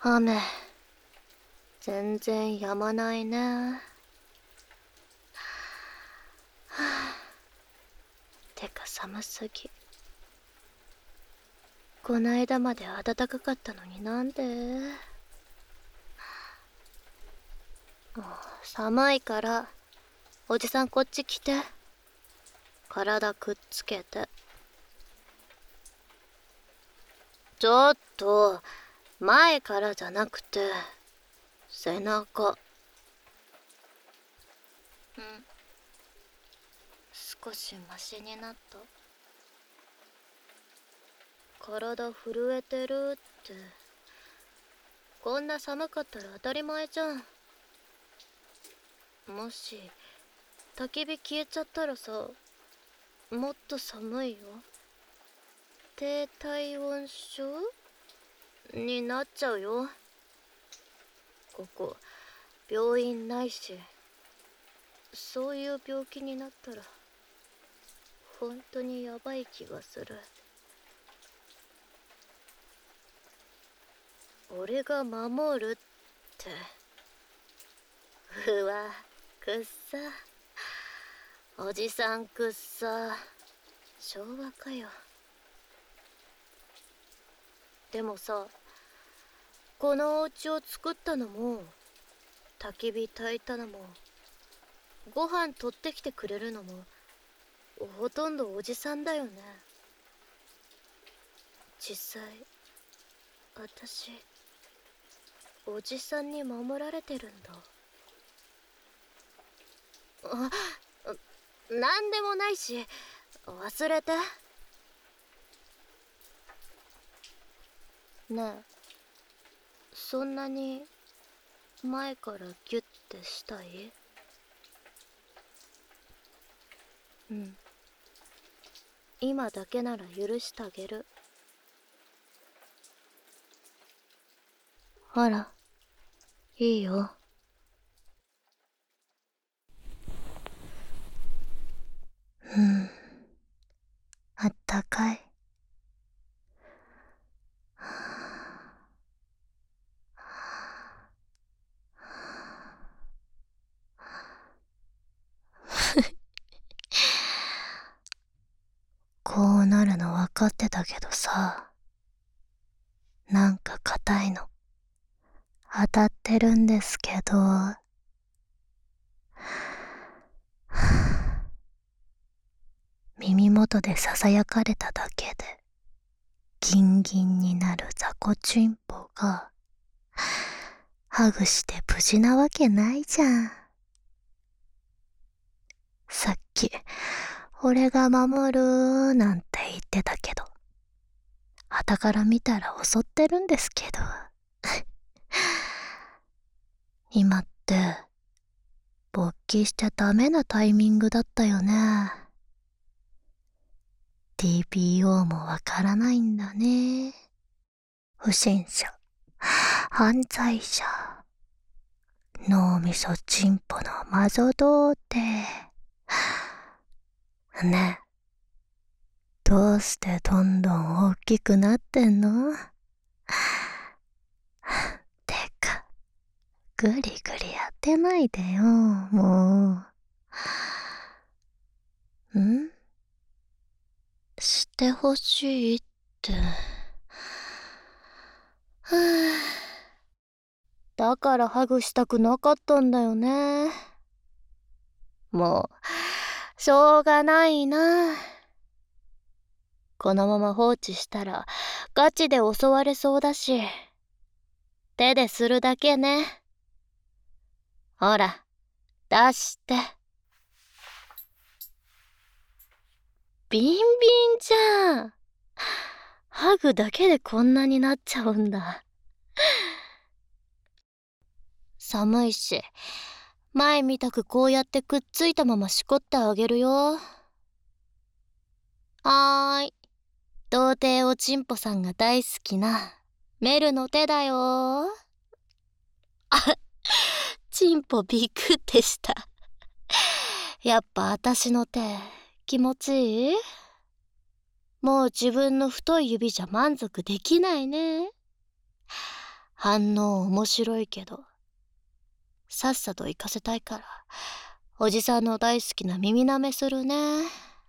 雨全然止まないね。はあ、てか寒すぎ。こないだまで暖かかったのになんで。寒いからおじさんこっち来て。体くっつけて。ちょっと前からじゃなくて背中。少しマシになった。体震えてるって。こんな寒かったら当たり前じゃん。もし焚き火消えちゃったらさ、もっと寒いよ。低体温症になっちゃうよ。ここ病院ないし。そういう病気になったら本当にヤバい気がする。俺が守るって。うわ、くっさ。おじさんくっさ。昭和かよ。でもさ、このお家を作ったのも、焚き火焚いたのも、ご飯取ってきてくれるのも、ほとんどおじさんだよね。実際私おじさんに守られてるんだ。なんでもないし忘れて。ねえ、そんなに前からギュッてしたい？うん、今だけなら許してあげる。ほら、いいよ。あったかい。こうなるの分かってたけどさ、なんか硬いの当たってるんですけど。耳元でささやかれただけでギンギンになる雑魚チンポがハグして無事なわけないじゃん。さっき俺が守るなんて言ってたけど、傍から見たら襲ってるんですけど。今って勃起しちゃダメなタイミングだったよね。TPO もわからないんだね。不審者、犯罪者、脳みそチンポのマゾ童貞。ねえ、どうしてどんどん大きくなってんの？てか、グリグリやってないでよ、もう。してほしいって。だからハグしたくなかったんだよね。もうしょうがないな。このまま放置したらガチで襲われそうだし、手でするだけね。ほら、出して。ビンビンじゃん。ハグだけでこんなになっちゃうんだ。寒いし、前みたくこうやってくっついたまましこってあげるよ。はーい。童貞おちんぽさんが大好きなメルの手だよ。あ、ちんぽびくってした。やっぱ私の手気持ちいい？もう自分の太い指じゃ満足できないね。 反応面白いけど、さっさと行かせたいから、おじさんの大好きな耳舐めするね。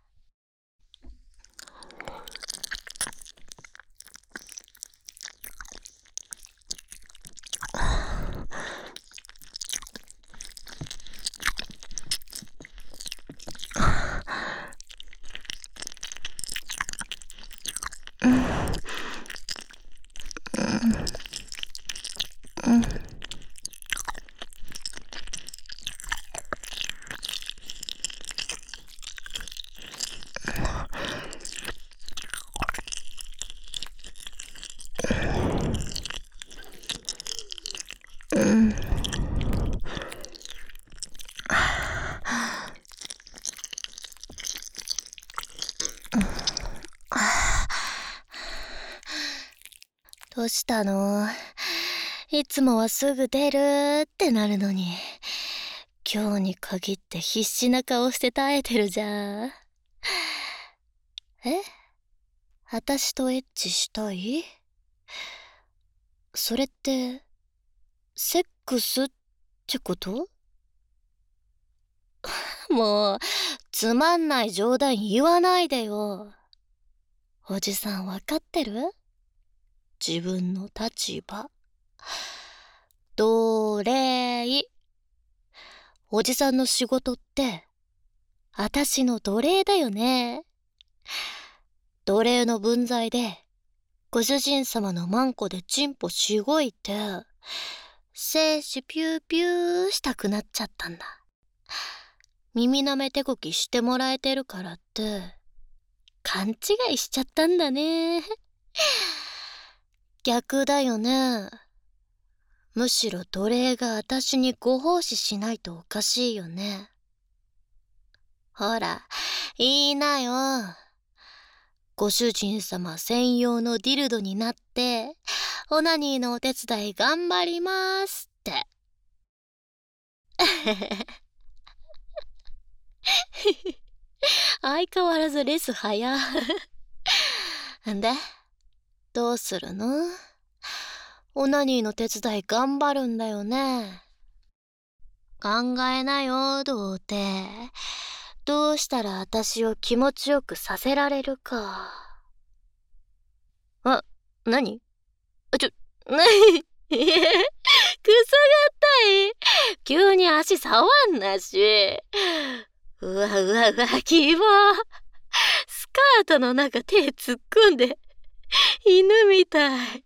どうしたの？いつもはすぐ出るってなるのに、今日に限って必死な顔して耐えてるじゃん。私とエッチしたい？それって、セックスってこと？もう、つまんない冗談言わないでよ。おじさんわかってる？自分の立場。奴隷。おじさんの仕事って、あたしの奴隷だよね。奴隷の分際で、ご主人様のマンコでチンポしごいて、精子ピューピューしたくなっちゃったんだ。耳舐め手こきしてもらえてるからって、勘違いしちゃったんだね。逆だよね。むしろ奴隷があたしにご奉仕しないとおかしいよね。ほら、言いなよ。ご主人様専用のディルドになって、オナニーのお手伝い頑張りますって。相変わらずレス早。んで、どうするの？オナニーの手伝い頑張るんだよね。考えなよ、童貞。どうしたら私を気持ちよくさせられるか。何？なに？くそがったい。急に足触んなし。うわ、希望。スカートの中手突っ込んで、犬みたい。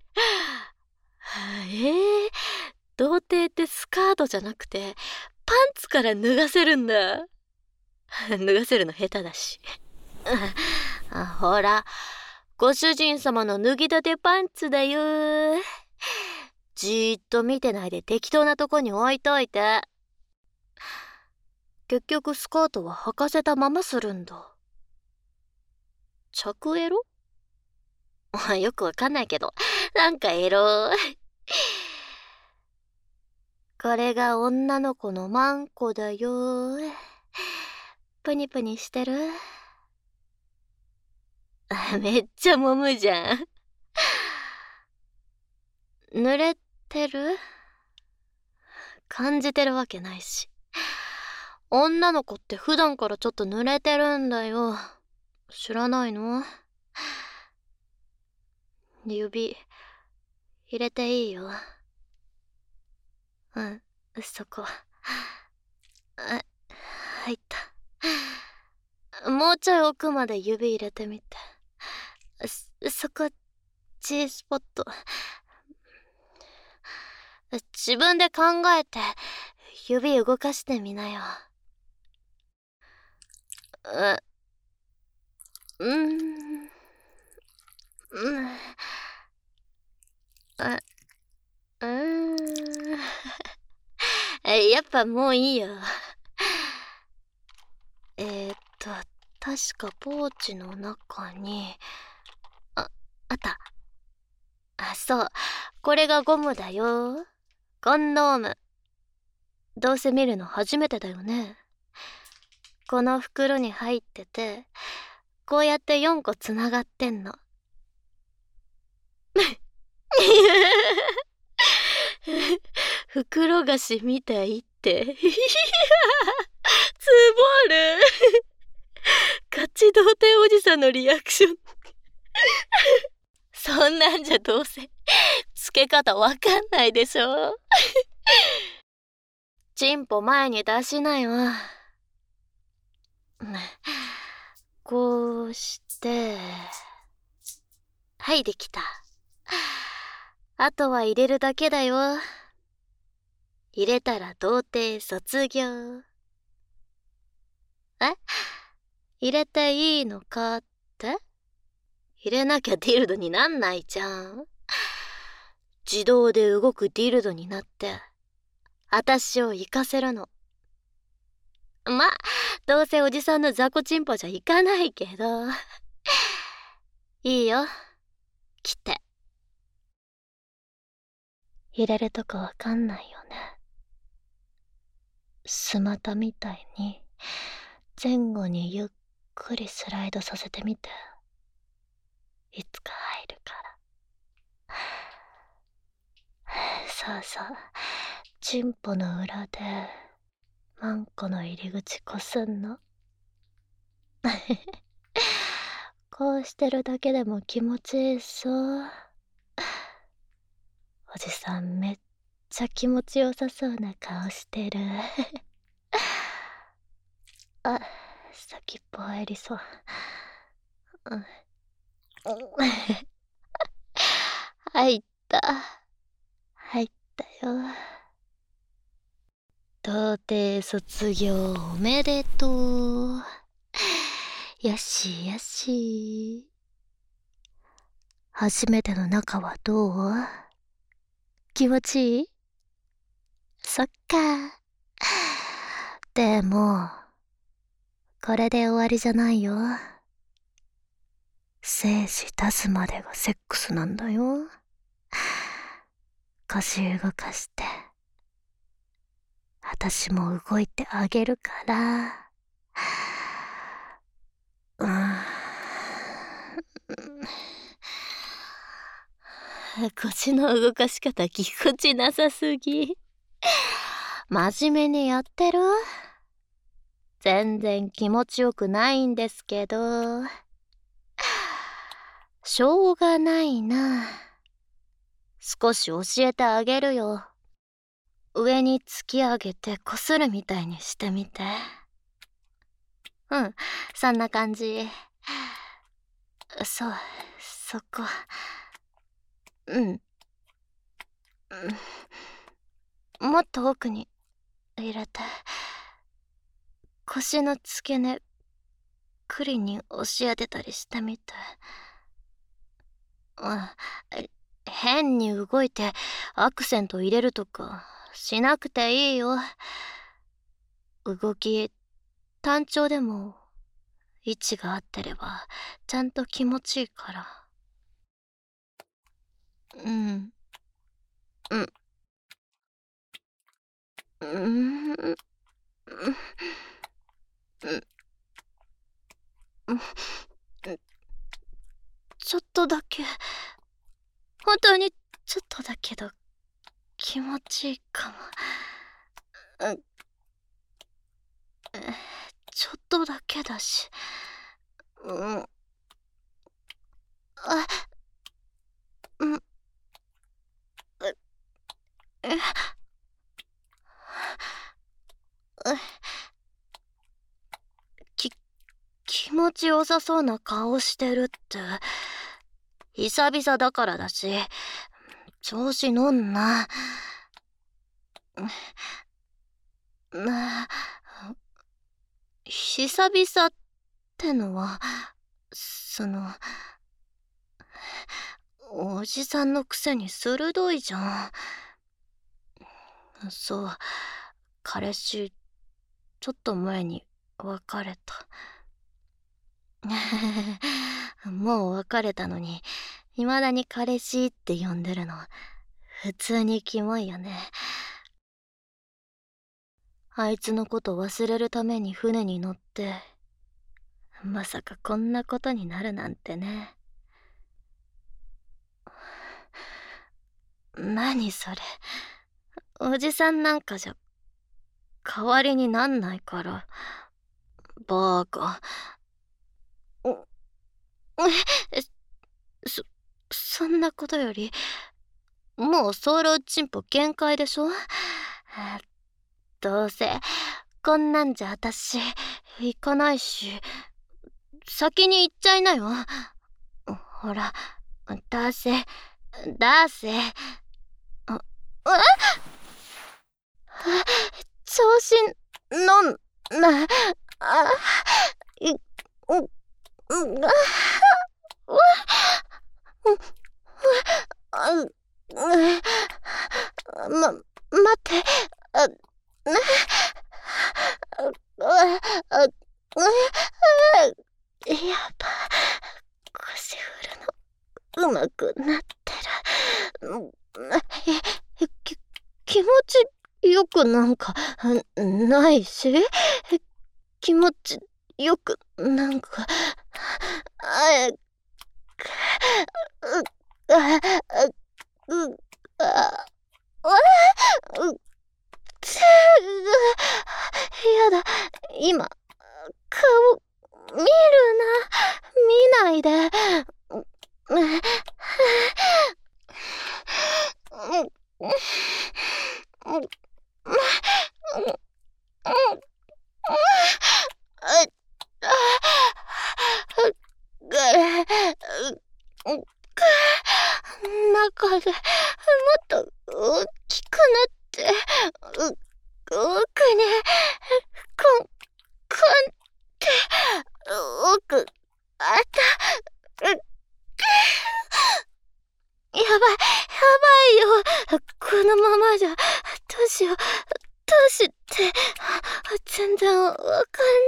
童貞ってスカートじゃなくて、パンツから脱がせるんだ。脱がせるの下手だし。ほら、ご主人様の脱ぎたてパンツだよ。じーっと見てないで適当なとこに置いといて。結局スカートは履かせたままするんだ。着エロ？よくわかんないけど、なんかエロ。これが女の子のマンコだよ。プニプニしてる？めっちゃ揉むじゃん。濡れてる？感じてるわけないし。女の子って普段からちょっと濡れてるんだよ。知らないの？指入れていいよ。そこ。入った。もうちょい奥まで指入れてみて。そこ、G スポット。自分で考えて、指動かしてみなよ。やっぱもういいよ。確かポーチの中に、あった。そう。これがゴムだよ。コンドーム。どうせ見るの初めてだよね。この袋に入ってて、こうやって4個つながってんの。 袋菓子みたいって。つぼる。ガチ童貞おじさんのリアクション。そんなんじゃどうせ付け方わかんないでしょ。チンポ前に出しなよ。こうして、はいできた。あとは入れるだけだよ。入れたら童貞卒業。入れていいのかって？入れなきゃディルドになんないじゃん。自動で動くディルドになって、私を行かせるの。ま、どうせおじさんの雑魚チンポじゃいかないけど。いいよ。来て。入れるとこわかんないよね。スマタみたいに前後にゆっくりスライドさせてみて。いつか入るから。そうそう。チンポの裏でマンコの入り口こすんの。こうしてるだけでも気持ちいいそう。おじさんめっちゃ気持ちよさそうな顔してる。あ、先っぽ入りそう。入った。入ったよ。童貞卒業おめでとう。よしよし。初めての仲はどう？気持ちいい？そっか。でも、これで終わりじゃないよ。精子出すまでがセックスなんだよ。腰動かして、私も動いてあげるから。腰の動かし方ぎこちなさすぎ。真面目にやってる？全然気持ちよくないんですけど。しょうがないな。少し教えてあげるよ。上に突き上げてこするみたいにしてみて。うん、そんな感じ。そう、そこ。もっと奥に入れて。腰の付け根、クリに押し当てたりしてみて。変に動いてアクセント入れるとかしなくていいよ。動き単調でも位置が合ってればちゃんと気持ちいいから。ちょっとだけ、本当にちょっとだけど気持ちいいかも。ちょっとだけだし。気持ちよさそうな顔してるって。久々だからだし、調子乗んな。久々ってのは、おじさんのくせに鋭いじゃん。そう、彼氏、ちょっと前に別れた。もう別れたのに、未だに彼氏って呼んでるの、普通にキモいよね。あいつのこと忘れるために船に乗って、まさかこんなことになるなんてね。何それ。 おじさんなんかじゃ代わりになんないから。バーカ。そんなことより、もうソウルチンポ限界でしょ。どうせこんなんじゃ私行かないし、先に行っちゃいなよ。ほら、出せ出せ。調子のんな。い、う、う、待って。やっぱ腰振るのうまくなってる。気持ちよくなんかないし、気持ちよくなんかやだ、今顔見るな、見ないで。中でもっと大きくなって奥にコンって奥あったやばいよ。このままじゃどうしよう。どうして全然わかんない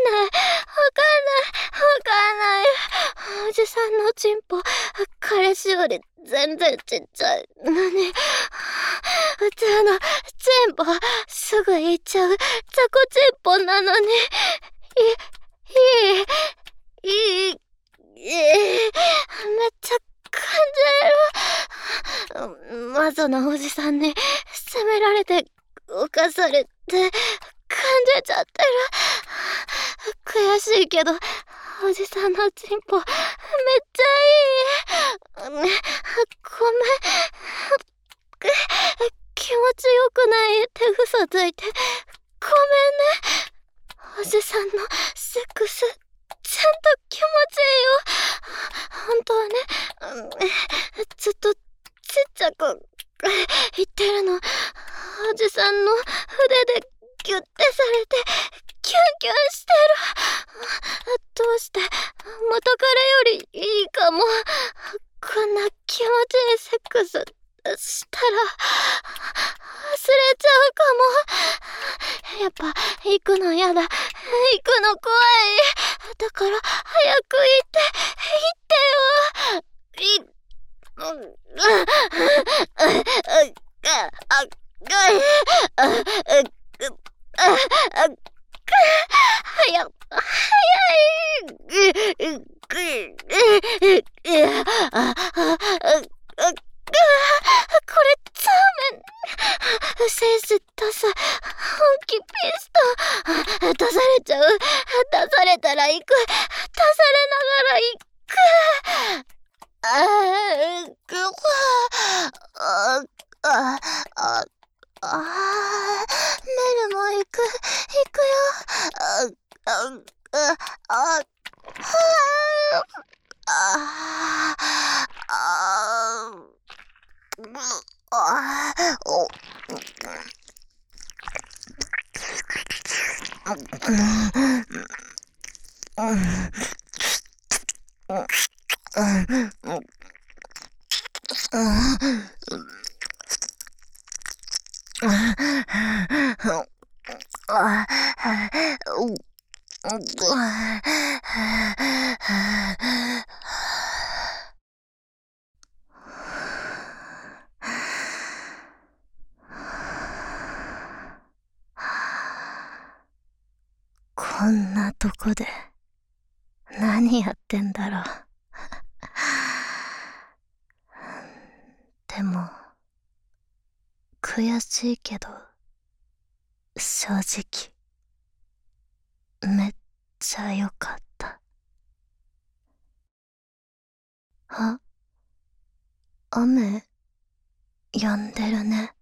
おじさんのチンポ彼氏より全然ちっちゃいのに、普通のチンポすぐ行っちゃうザコチンポなのに、いいめっちゃ感じる。マゾなおじさんに責められて犯されて感じちゃってる。悔しいけどおじさんのチンポめっちゃいい。ごめん、気持ちよくないって嘘ついてごめんね。おじさんのセックスちゃんと気持ちいいよ。本当はね、ずっとちっちゃく言ってるの。おじさんの腕でギュッてされてキュンキュンしてる。どうして元彼よりいいかも。こんな気持ちいいセックスしたら忘れちゃうかも。やっぱ行くのやだ。行くの怖い。だから早く行ってよ。これザーメンセンス出す本気ピスト出されちゃう。出されたら行く。出されながら行く。メルも行くよ。こんなとこで何やってんだろう。でも悔しいけど、正直、めっちゃ良かった。あ、雨、止んでるね。